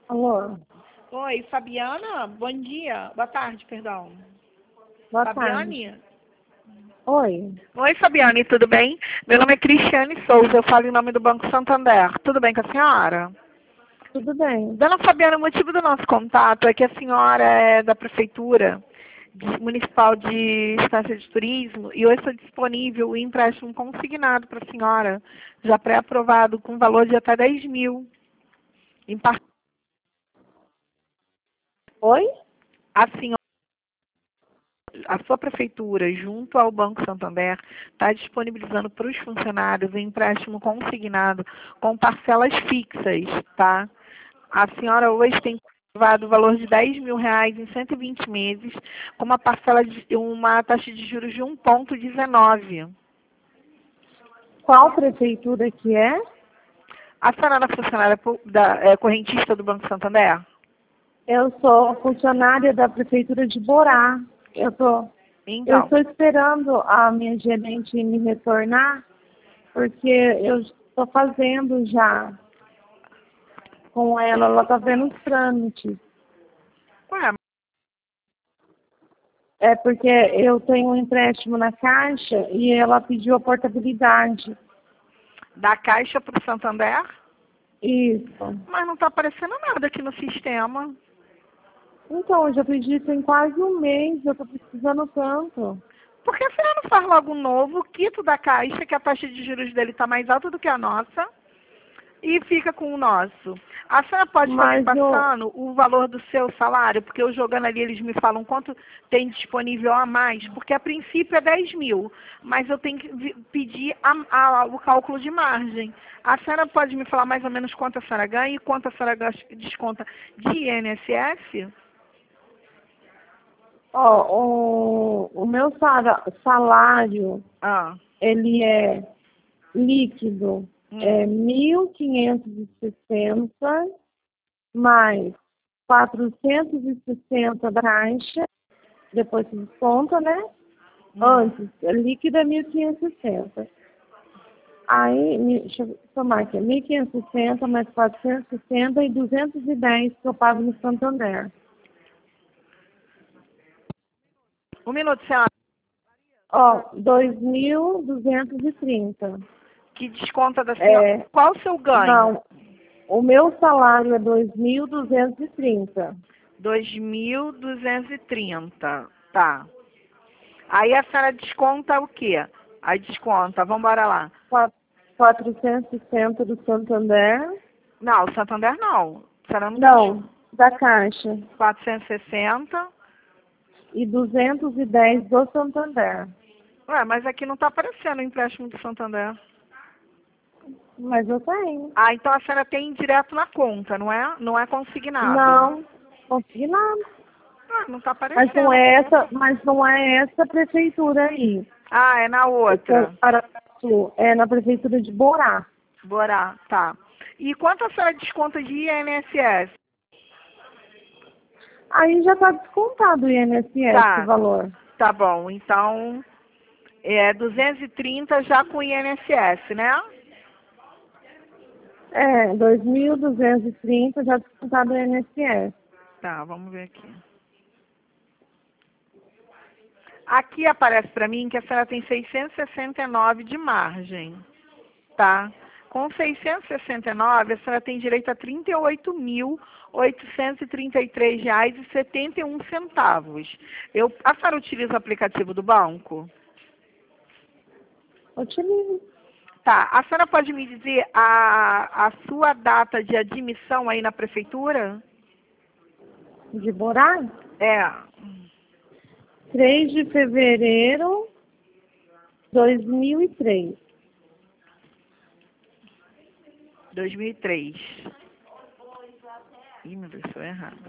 Alô? Oi, Fabiana? Bom dia. Boa tarde, perdão. Boa Fabiane? tarde. Oi. Oi, Fabiane, tudo bem? Meu nome é Cristiane Souza, eu falo em nome do Banco Santander. Tudo bem com a senhora? Tudo bem? Dona Fabiana, o motivo do nosso contato é que a senhora é da Prefeitura Municipal de Estância de Turismo e hoje está disponível o empréstimo consignado para a senhora, já pré-aprovado com valor de até 10 mil. Em par- Oi? A senhora, a sua prefeitura, junto ao Banco Santander, está disponibilizando para os funcionários um empréstimo consignado com parcelas fixas, tá? A senhora hoje tem aprovado o valor de 10 mil reais em 120 meses, com uma parcela de uma taxa de juros de 1,19. Qual prefeitura que é? A senhora é funcionária correntista do Banco Santander? Eu sou funcionária da Prefeitura de Borá. Eu Então, estou esperando a minha gerente me retornar, porque eu estou fazendo já com ela está vendo os trâmites. ué, É porque eu tenho um empréstimo na Caixa e ela pediu a portabilidade. da Caixa para o Santander? Isso. Mas não está aparecendo nada aqui no sistema. Então, eu já pedi tem quase um mês, eu estou precisando tanto. Por que a senhora não faz logo um novo, quito da Caixa, que a taxa de juros dele está mais alta do que a nossa, e fica com o nosso? A senhora pode estar me Mas passando o valor do seu salário, porque eu jogando ali eles me falam quanto tem disponível a mais, porque a princípio é 10 mil, mas eu tenho que pedir o cálculo de margem. A senhora pode me falar mais ou menos quanto a senhora ganha e quanto a senhora desconta de INSS? o meu salário, Ah, ele é líquido, é 1.560 mais 460 da Caixa, depois se desconta, né? Antes, líquido é 1.560. Aí, deixa eu somar aqui, 1.560 mais 460 e 210 que eu pago no Santander. um minuto, senhora. 2.230. Que desconta da senhora. Qual o seu ganho? Não, o meu salário é 2.230. 2.230. Tá. Aí a senhora desconta o quê? Aí desconta, vamos embora lá. 460 do Santander. Não, o Santander não. A senhora não Não, da Caixa. 460. E 210 do Santander. Ué, mas aqui não está aparecendo o empréstimo do Santander. Mas eu tenho. Ah, então a senhora tem direto na conta, não é? Não é consignado. Não, consegui nada. Ah, não está Mas aparecendo. não é essa prefeitura aí. Ah, é na outra. É na prefeitura de Borá. Bora, tá. E quanto a senhora desconta de INSS? Aí já está descontado o INSS, o Tá, valor. tá bom. Então, é 230 já com INSS, né? É, 2.230 já descontado o INSS. Tá, vamos ver aqui. Aqui aparece para mim que a senhora tem 669 de margem, tá? Com 669, a senhora tem direito a R$ 38.833,71. A senhora utiliza o aplicativo do banco? Utilizo. Tá. A senhora pode me dizer a sua data de admissão aí na prefeitura? De Borá? É. 3 de fevereiro de 2003. 2003. Ih, meu Deus, estou errado.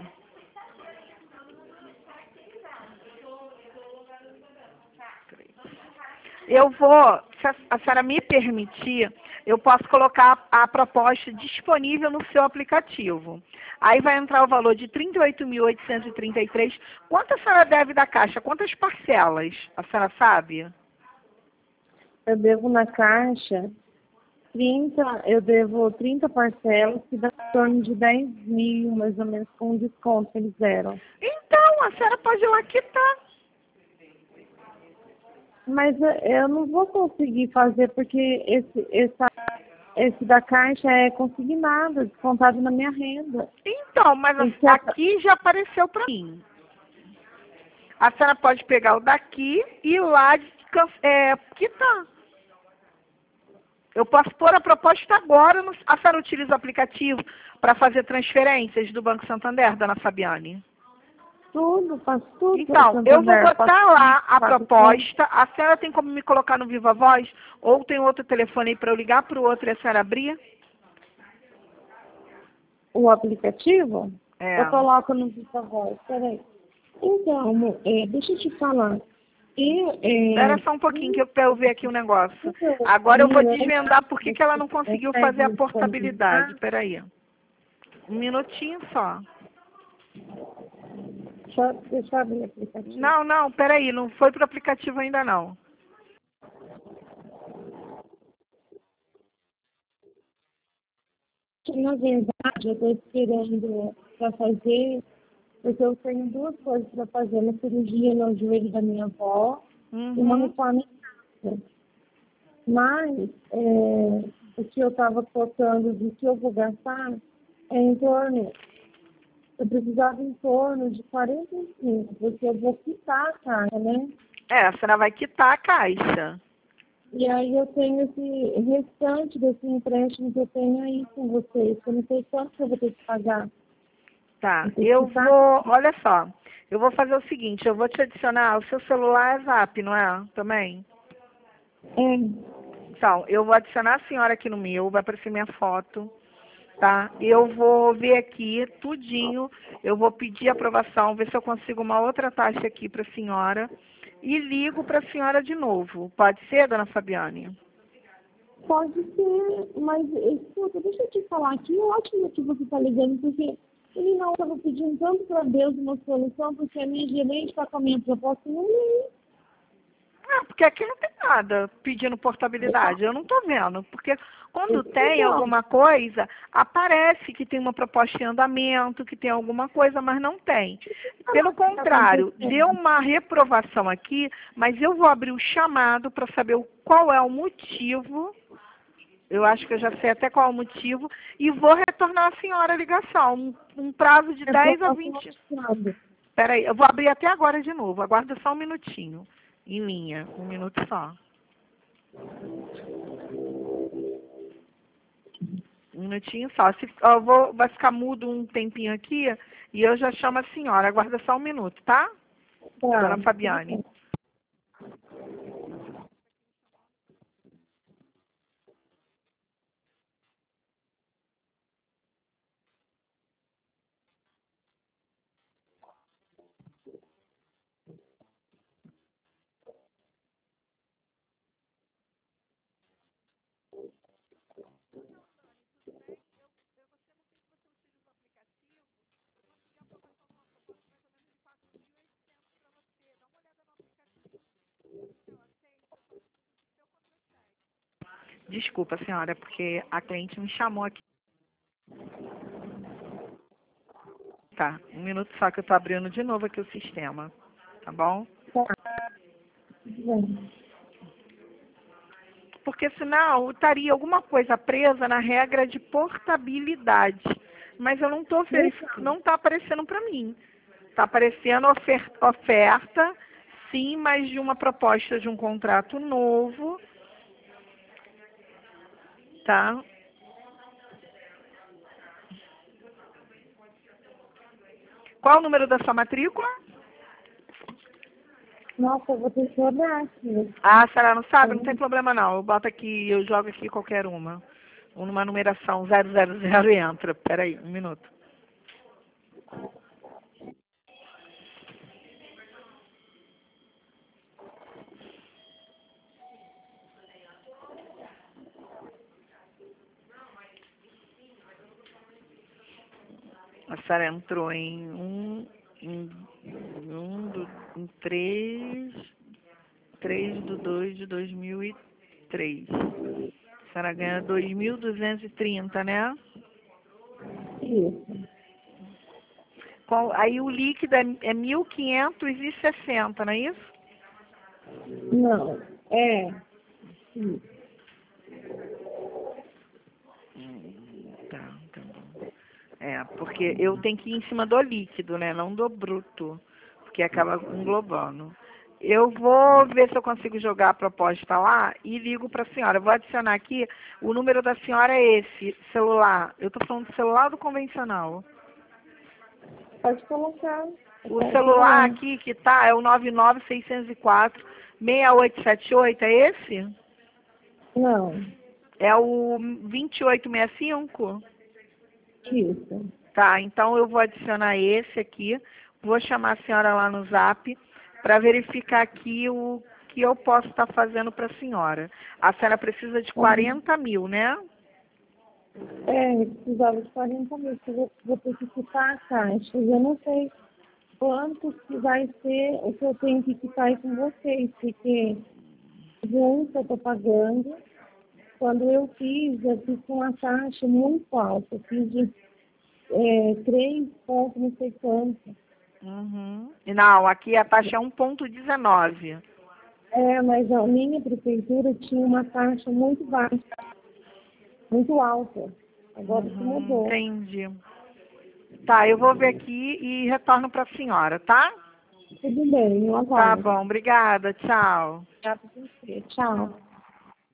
Eu vou, se a senhora me permitir, eu posso colocar a proposta disponível no seu aplicativo. Aí vai entrar o valor de 38.833. Quanto a senhora deve da Caixa? Quantas parcelas? A senhora sabe? Eu devo na Caixa Eu devo 30 parcelas, que dá em torno de 10 mil, mais ou menos, com o desconto que eles deram. Então, a senhora pode ir lá quitar. Mas eu não vou conseguir fazer, porque esse da Caixa é consignado, descontado na minha renda. Então, mas Tem que ser aqui já apareceu para mim. A senhora pode pegar o daqui e ir lá quitar. Eu posso pôr a proposta agora. A senhora utiliza o aplicativo para fazer transferências do Banco Santander, dona Fabiane? tudo, faço tudo. Então, eu vou Santander, botar lá a faço proposta. A senhora tem como me colocar no Viva Voz? Ou tem outro telefone aí para eu ligar para o outro e a senhora abrir? o aplicativo. É. Eu coloco no Viva Voz, peraí. Então, amor, deixa eu te falar. Espera só um pouquinho que eu ver aqui o negócio. Agora eu vou desvendar por que ela não conseguiu fazer a portabilidade. Espera aí. Um minutinho só. Deixa eu abrir o aplicativo. Não, espera aí. Não foi pro aplicativo ainda não. Na verdade, eu estou esperando para fazer, porque eu tenho duas coisas para fazer. Uma cirurgia no joelho da minha avó e uma reforma em casa. Mas o que eu estava cotando de que eu vou gastar é em torno, eu precisava em torno de 45, porque eu vou quitar a casa, né? A senhora vai quitar a caixa. E aí eu tenho esse restante desse empréstimo que eu tenho aí com vocês, que eu não sei quanto que eu vou ter que pagar. Tá, eu vou, olha só, eu vou fazer o seguinte, eu vou te adicionar, o seu celular é Zap, não é? Também? É. Então, eu vou adicionar a senhora aqui no meu, vai aparecer minha foto, tá? Eu vou ver aqui tudinho, eu vou pedir aprovação, ver se eu consigo uma outra taxa aqui para a senhora e ligo para a senhora de novo. Pode ser, dona Fabiane? Pode ser, mas escuta, deixa eu te falar aqui, é ótimo que você está ligando, porque ele não estava pedindo tanto para Deus uma solução, porque a minha gerente está com a minha proposta e não veio. Porque aqui não tem nada pedindo portabilidade, eu não estou vendo, porque quando tem Então, alguma coisa, aparece que tem uma proposta em andamento, que tem alguma coisa, mas não tem. Pelo contrário, deu uma reprovação aqui, mas eu vou abrir o chamado para saber qual é o motivo, eu acho que eu já sei até qual é o motivo, e vou retornar à senhora a ligação, um prazo de 10 a 20... Espera aí, eu vou abrir até agora de novo, aguarda só um minutinho. Em linha, um minuto só. Um minutinho só. Vai ficar mudo um tempinho aqui e eu já chamo a senhora. Aguarda só um minuto, tá? Dona Fabiane. Desculpa, senhora, porque a cliente me chamou aqui. Tá, um minuto só que eu tô abrindo de novo aqui o sistema. Tá bom? Porque senão estaria alguma coisa presa na regra de portabilidade. Mas eu não estou verificando, não está aparecendo para mim. Está aparecendo oferta, sim, mas de uma proposta de um contrato novo, tá? Qual o número da sua matrícula? Nossa, eu vou ter que olhar aqui. Ah, a senhora não sabe? Não tem problema não. Eu boto aqui, eu jogo aqui qualquer uma. Uma numeração 000 e entra. Peraí, um minuto. A senhora entrou em 3 de 2 de 2003. A senhora ganha 2.230, né? Isso. Aí o líquido é 1.560, não é isso? Não. Isso. Tá bom. Porque eu tenho que ir em cima do líquido, né? Não do bruto, porque acaba englobando. Eu vou ver se eu consigo jogar a proposta lá e ligo para a senhora. Eu vou adicionar aqui, o número da senhora é esse, celular. Eu estou falando do celular ou do convencional? Pode colocar. O celular aqui que tá é o 99604-6878, é esse? Não. É o 2865? Isso. Tá, então eu vou adicionar esse aqui, vou chamar a senhora lá no Zap para verificar aqui o que eu posso estar fazendo para a senhora. A senhora precisa de 40 mil, né? Eu precisava de 40 mil, que eu vou ter que quitar a caixa. Eu não sei quanto que vai ser o que eu tenho que quitar aí com vocês, porque junto eu estou pagando. Quando eu fiz com uma taxa muito alta. Eu fiz de 3 pontos, não sei quanto. Uhum. Não, aqui a taxa é 1,19. Mas a minha prefeitura tinha uma taxa muito baixa, muito alta. Agora isso mudou. Entendi. Tá, eu vou ver aqui e retorno para a senhora, tá? Tudo bem, eu Tá aguardo. bom, obrigada, tchau. Obrigada por você. Tchau.